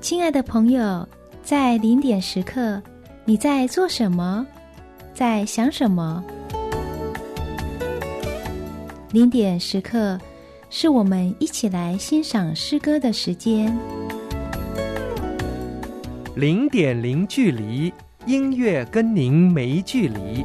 亲爱的朋友，在零点时刻，你在做什么？在想什么？零点时刻是我们一起来欣赏诗歌的时间。 0.0距离，音乐跟您没距离。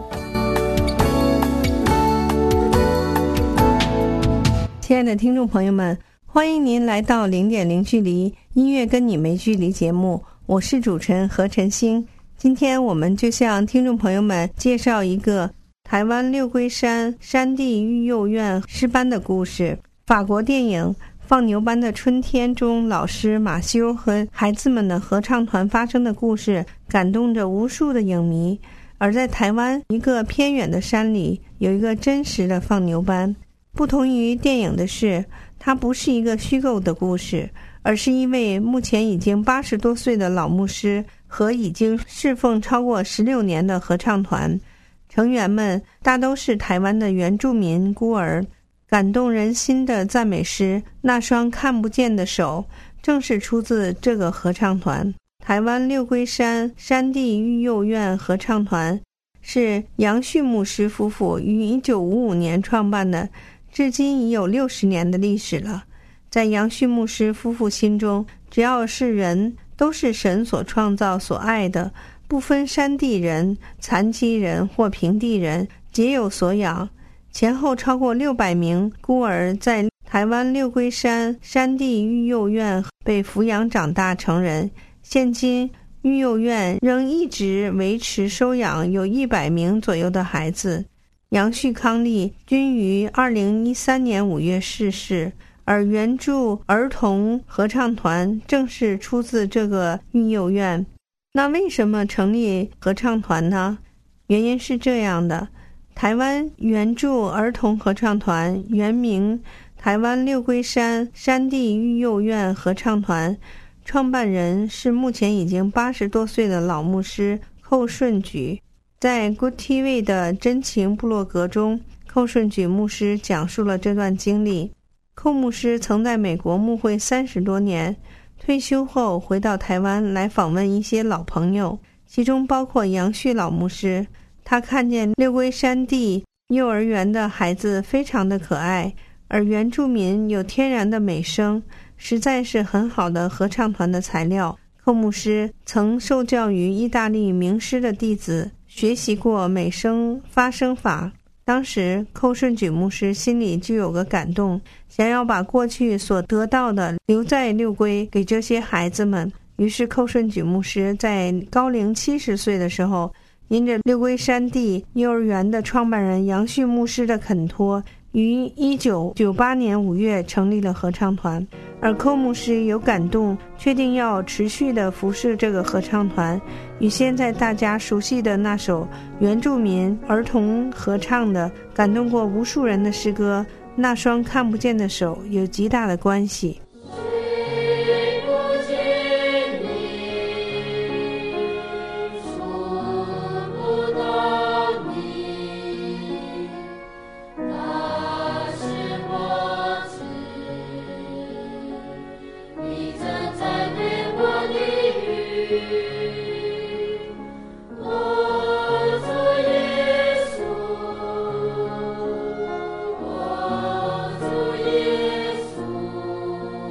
亲爱的听众朋友们，欢迎您来到0.0距离，音乐跟你没距离节目，我是主持人何晨星。今天我们就向听众朋友们介绍一个台湾六龟山山地育幼院诗班的故事。法国电影《放牛班的春天》中，老师马修和孩子们的合唱团发生的故事感动着无数的影迷。而在台湾一个偏远的山里，有一个真实的放牛班。不同于电影的是，它不是一个虚构的故事，而是一位目前已经80多岁的老牧师和已经侍奉超过16年的合唱团，成员们大都是台湾的原住民孤儿。感动人心的赞美诗《那双看不见的手》正是出自这个合唱团。台湾六龟山山地育幼院合唱团是杨旭牧师夫妇于1955年创办的，至今已有60年的历史了。在杨旭牧师夫妇心中，只要是人都是神所创造所爱的，不分山地人、残疾人或平地人，皆有所养。前后超过600名孤儿在台湾六龟山山地育幼院被抚养长大成人。现今育幼院仍一直维持收养有100名左右的孩子。杨旭康利均于2013年5月逝世，而原著儿童合唱团正是出自这个育幼院。那为什么成立合唱团呢？原因是这样的，台湾原著儿童合唱团原名台湾六龟山山地育幼院合唱团，创办人是目前已经80多岁的老牧师寇顺举。在 Good TV 的真情部落格中，寇顺举牧师讲述了这段经历。寇牧师曾在美国牧会30多年，退休后回到台湾来访问一些老朋友，其中包括杨旭老牧师。他看见六龟山地幼儿园的孩子非常的可爱，而原住民有天然的美声，实在是很好的合唱团的材料。寇牧师曾受教于意大利名师的弟子，学习过美声发声法。当时寇顺举牧师心里就有个感动，想要把过去所得到的留在六龟给这些孩子们。于是寇顺举牧师在高龄70岁的时候，因着六龟山地幼儿园的创办人杨旭牧师的恳托，于1998年5月成立了合唱团。而寇牧师有感动，确定要持续的服侍这个合唱团，与现在大家熟悉的那首原住民儿童合唱的感动过无数人的诗歌《那双看不见的手》有极大的关系。 主耶稣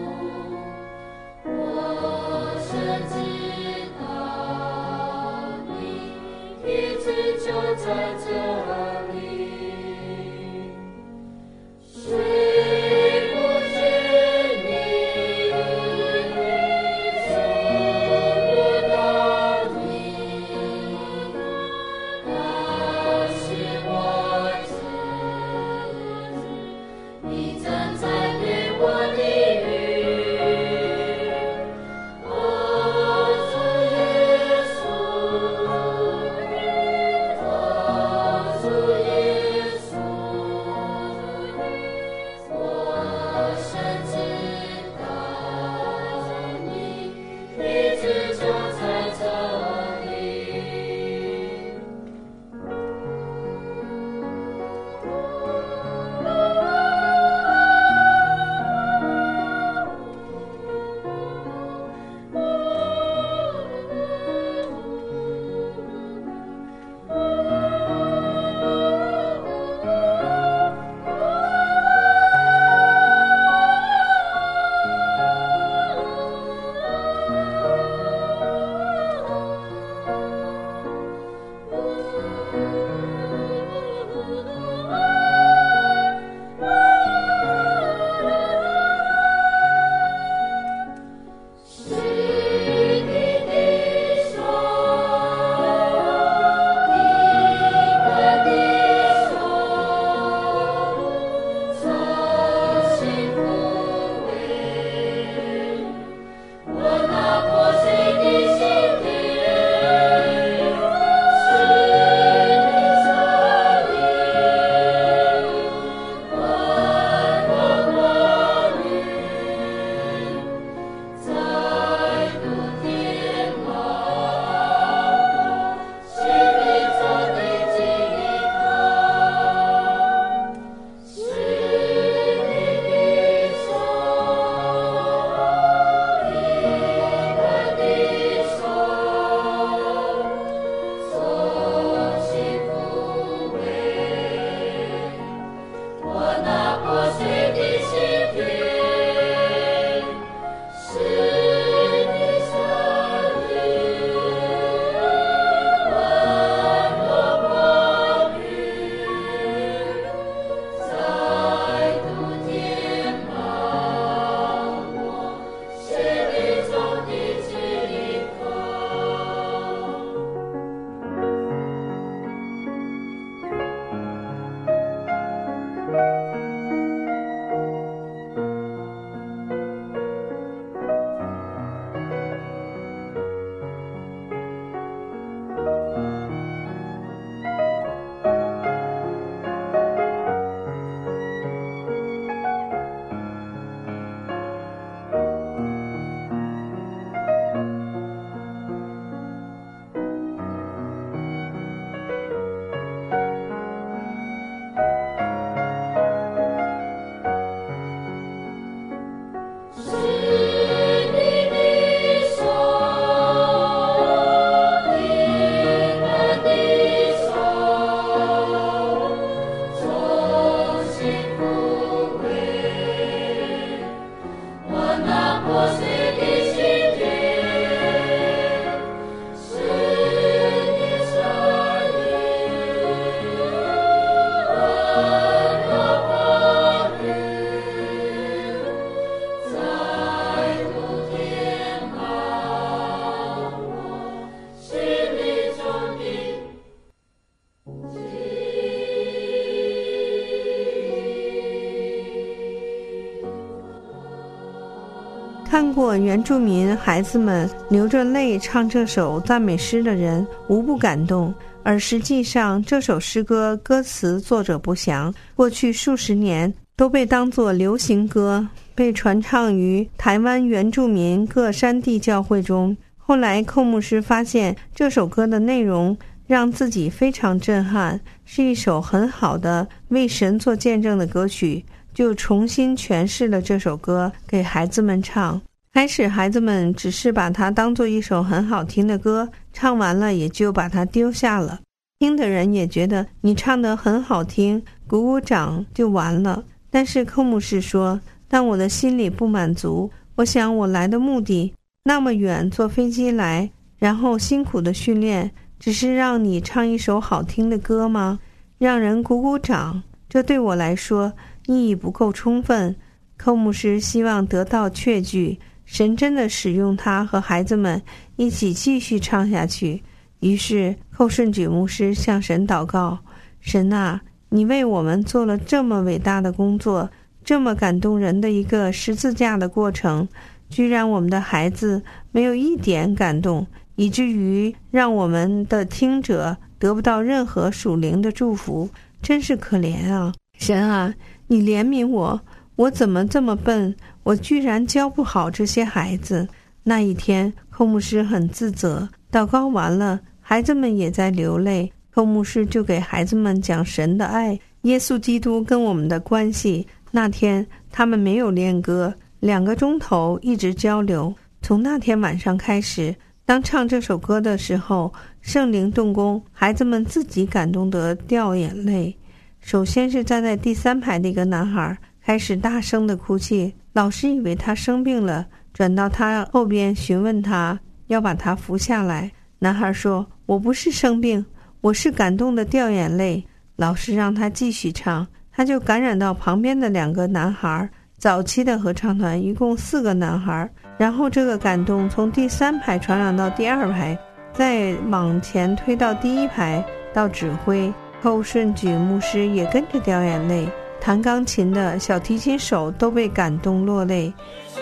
看过原住民孩子们流着泪唱这首赞美诗的人无不感动，而实际上这首诗歌歌词作者不详，过去数十年都被当作流行歌，被传唱于台湾原住民各山地教会中。后来寇牧师发现这首歌的内容让自己非常震撼，是一首很好的为神做见证的歌曲，就重新诠释了这首歌给孩子们唱。开始孩子们只是把它当作一首很好听的歌，唱完了也就把它丢下了。听的人也觉得你唱得很好听，鼓鼓掌就完了。但是寇牧师说，但我的心里不满足，我想我来的目的那么远坐飞机来，然后辛苦的训练，只是让你唱一首好听的歌吗？让人鼓鼓掌，这对我来说意义不够充分。寇牧师希望得到确据，神真的使用他和孩子们一起继续唱下去。于是寇顺举牧师向神祷告，神啊，你为我们做了这么伟大的工作，这么感动人的一个十字架的过程，居然我们的孩子没有一点感动，以至于让我们的听者得不到任何属灵的祝福，真是可怜啊！神啊，你怜悯我，我怎么这么笨，我居然教不好这些孩子。那一天寇牧师很自责，祷告完了，孩子们也在流泪，寇牧师就给孩子们讲神的爱，耶稣基督跟我们的关系。那天他们没有练歌，2个钟头一直交流。从那天晚上开始，当唱这首歌的时候，圣灵动工，孩子们自己感动得掉眼泪。首先是站在第3排的一个男孩开始大声地哭泣，老师以为他生病了，转到他后边询问他，要把他扶下来。男孩说，我不是生病，我是感动的掉眼泪。老师让他继续唱，他就感染到旁边的2个男孩。早期的合唱团一共4个男孩，然后这个感动从第3排传染到第2排，再往前推到第1排，到指挥寇顺举牧师也跟着掉眼泪，弹钢琴的小提琴手都被感动落泪。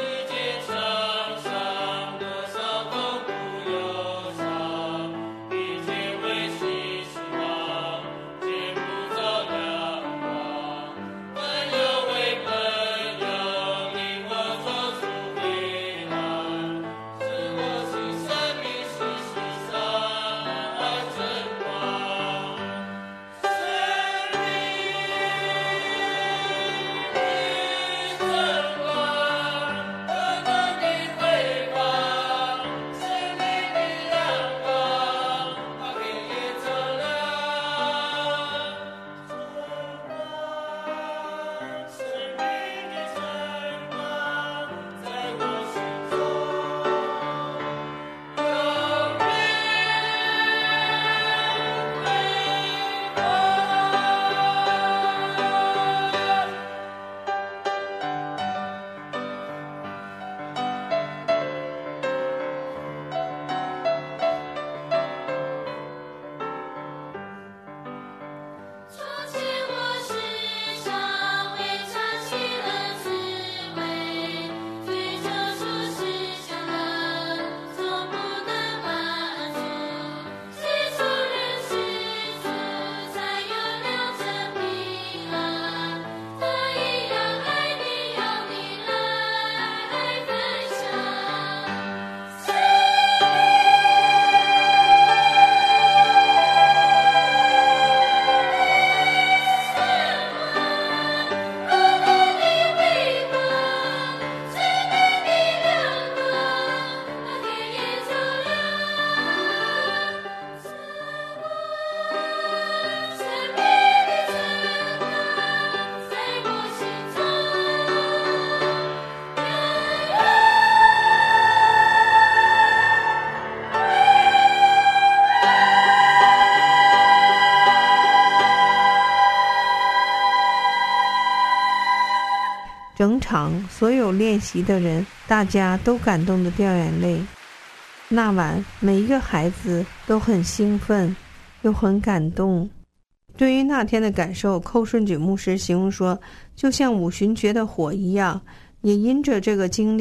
整场所有练习的人，大家都感动得掉眼泪。那晚每一个孩子都很兴奋，又很感动。对于那天的感受，寇顺举牧师形容说，就像五旬节的火一样。也因着这个经历，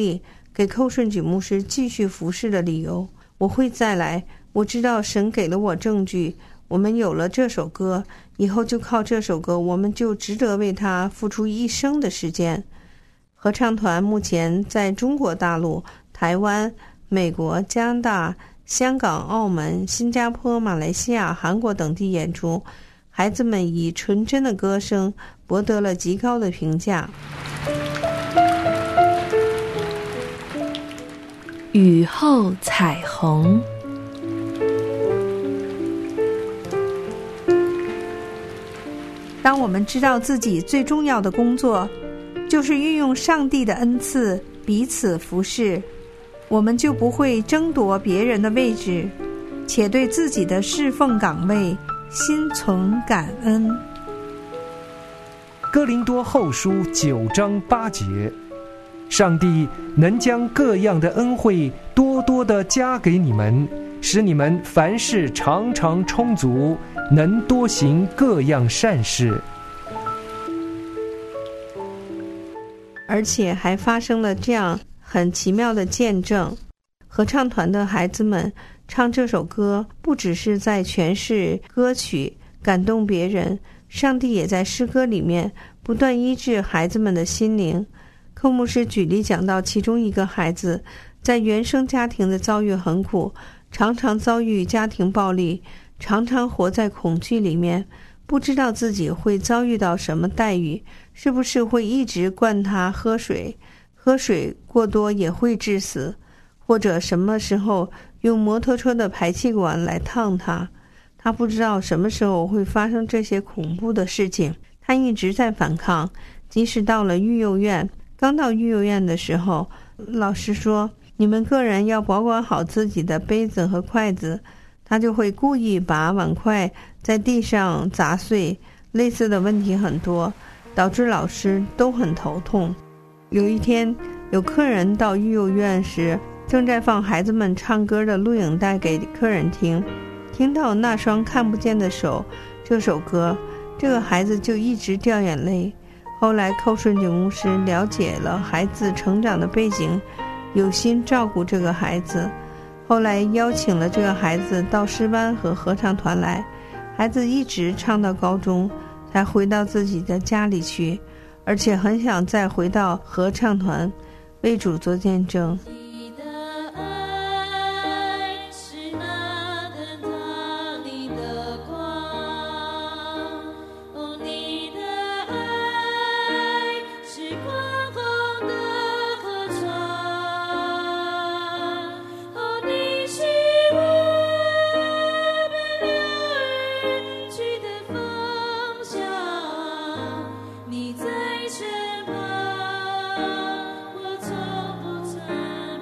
给寇顺举牧师继续服侍的理由。我会再来，我知道神给了我证据，我们有了这首歌，以后就靠这首歌，我们就值得为它付出一生的时间。合唱团目前在中国大陆、台湾、美国、加拿大、香港、澳门、新加坡、马来西亚、韩国等地演出，孩子们以纯真的歌声博得了极高的评价。 雨后彩虹。 当我们知道自己最重要的工作就是运用上帝的恩赐彼此服侍，我们就不会争夺别人的位置，且对自己的侍奉岗位心存感恩。 哥林多后书9章8节，上帝能将各样的恩惠多多地加给你们，使你们凡事常常充足，能多行各样善事。 而且还发生了这样很奇妙的见证，合唱团的孩子们唱这首歌，不只是在诠释歌曲感动别人，上帝也在诗歌里面不断医治孩子们的心灵。寇牧师举例讲到，其中一个孩子在原生家庭的遭遇很苦，常常遭遇家庭暴力，常常活在恐惧里面，不知道自己会遭遇到什么待遇，是不是会一直灌他喝水，喝水过多也会致死，或者什么时候用摩托车的排气管来烫他。他不知道什么时候会发生这些恐怖的事情，他一直在反抗。即使到了育幼院，刚到育幼院的时候，老师说你们个人要保管好自己的杯子和筷子，他就会故意把碗筷在地上砸碎。类似的问题很多，导致老师都很头痛。有一天，有客人到育幼院时，正在放孩子们唱歌的录影带给客人听，听到那双看不见的手这首歌，这个孩子就一直掉眼泪。后来寇顺景牧师了解了孩子成长的背景，有心照顾这个孩子，后来邀请了这个孩子到诗班和合唱团来，孩子一直唱到高中才回到自己的家里去，而且很想再回到合唱团为主做见证。 你在身旁，我从不曾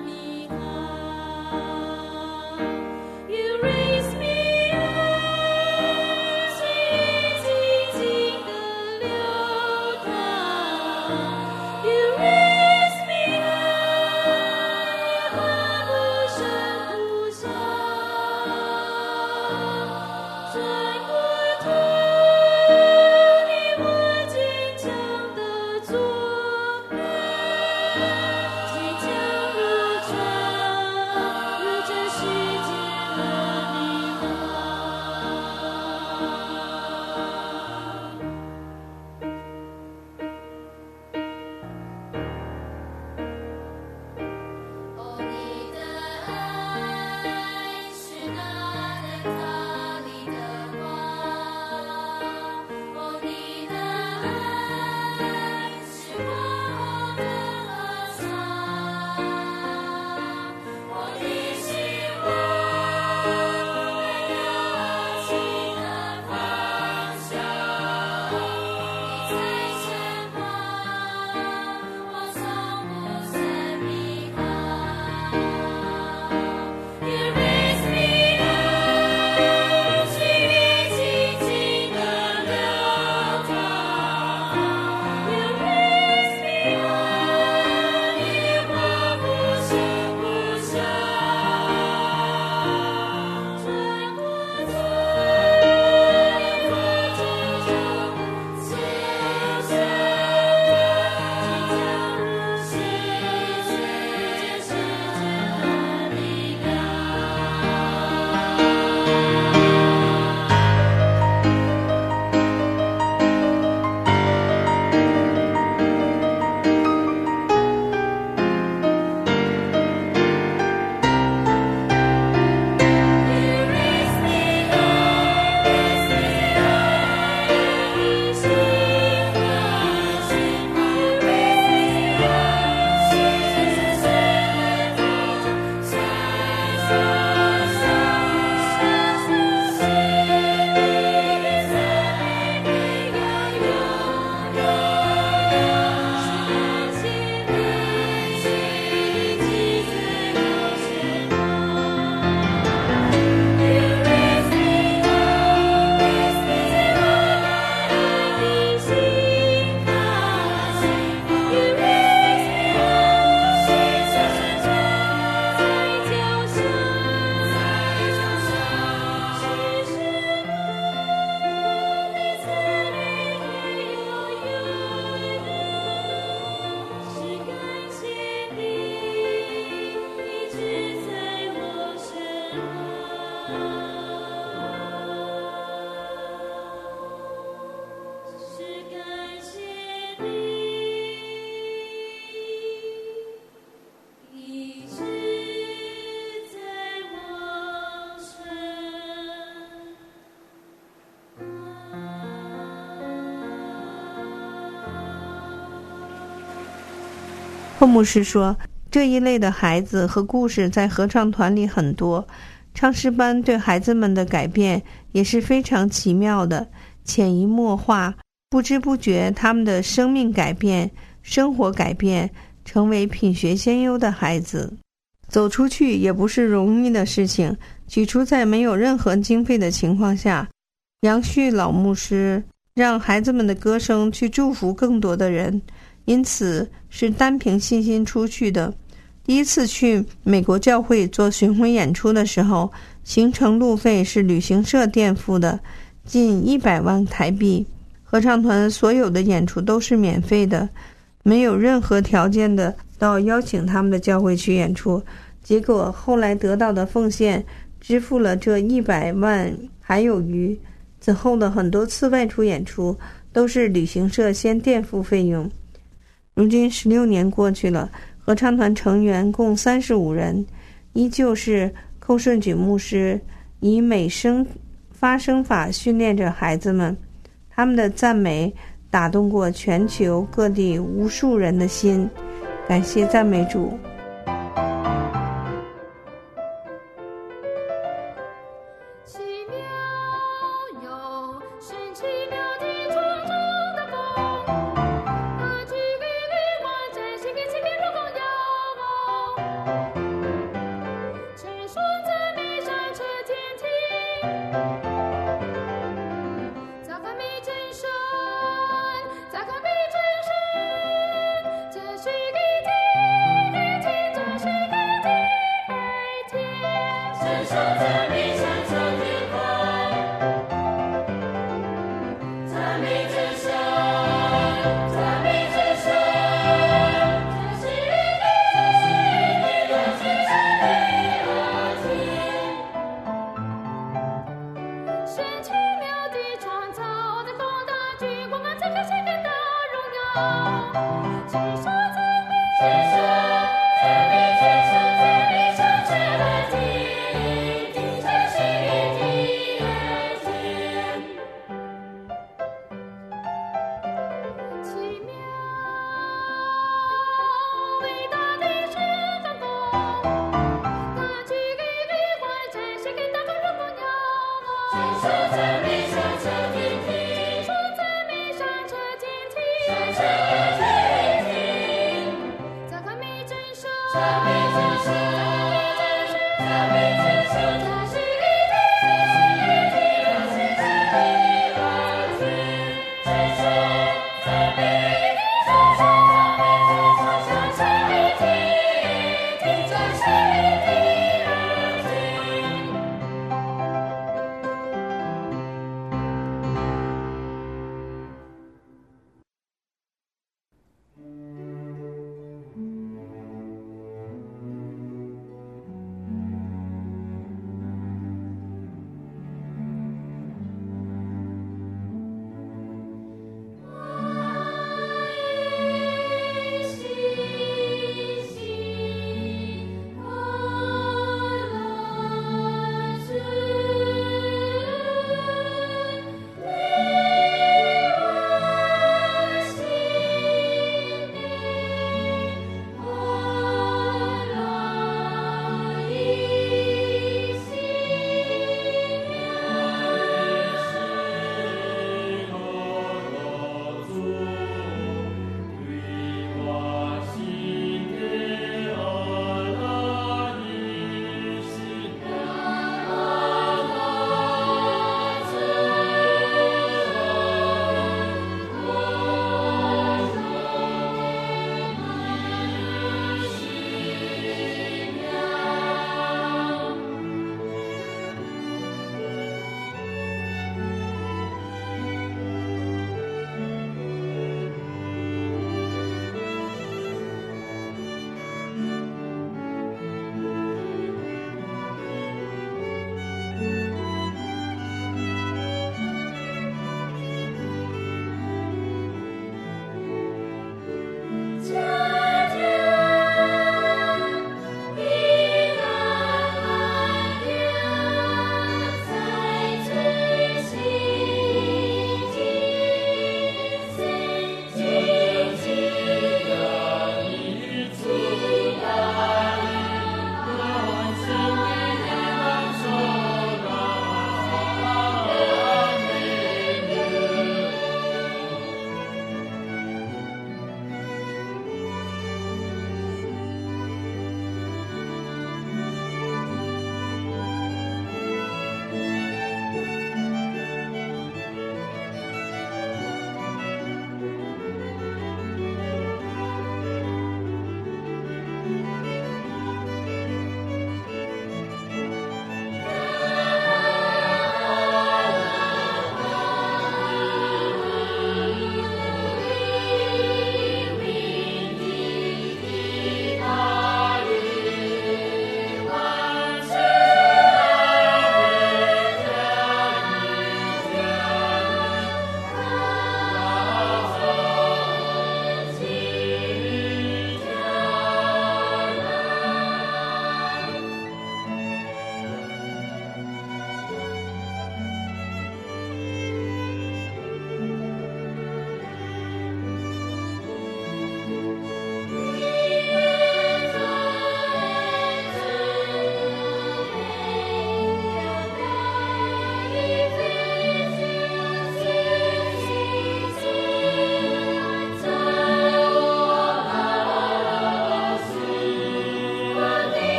牧师说，这一类的孩子和故事在合唱团里很多，唱诗班对孩子们的改变也是非常奇妙的，潜移默化，不知不觉他们的生命改变，生活改变，成为品学兼优的孩子。走出去也不是容易的事情，起初在没有任何经费的情况下，杨旭老牧师让孩子们的歌声去祝福更多的人，因此是单凭信心出去的。第一次去美国教会做巡回演出的时候，行程路费是旅行社垫付的，近100万台币。合唱团所有的演出都是免费的，没有任何条件的到邀请他们的教会去演出。结果后来得到的奉献支付了这100万还有余，此后的很多次外出演出都是旅行社先垫付费用。如今16年过去了，合唱团成员共35人，依旧是寇顺举牧师以美声发声法训练着孩子们，他们的赞美打动过全球各地无数人的心。感谢赞美主。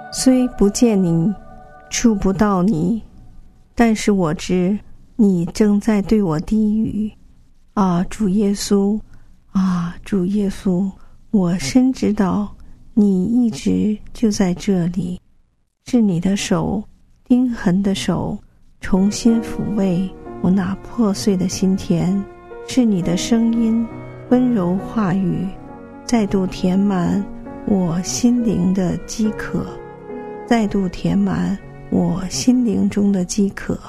虽不见你，触不到你，但是我知你正在对我低语。啊，主耶稣，啊，主耶稣，我深知道你一直就在这里，是你的手，钉痕的手，重新抚慰我那破碎的心田，是你的声音，温柔话语，再度填满我心灵的饥渴，再度填满我心灵中的饥渴。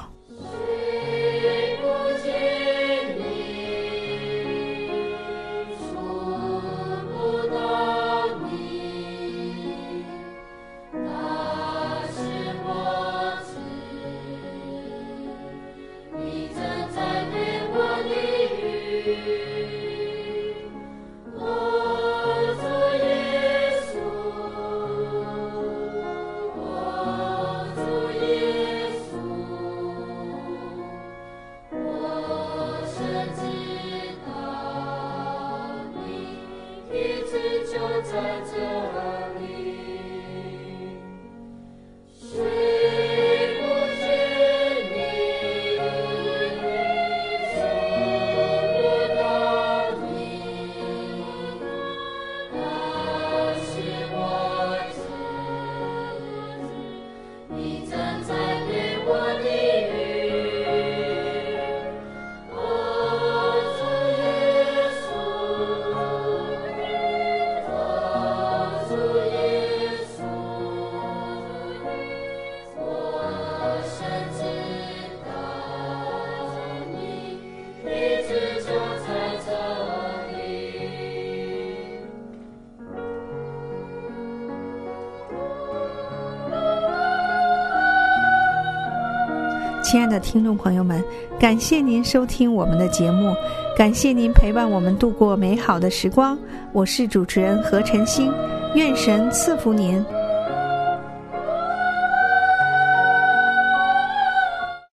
亲爱的听众朋友们，感谢您收听我们的节目，感谢您陪伴我们度过美好的时光。我是主持人何晨星，愿神赐福您。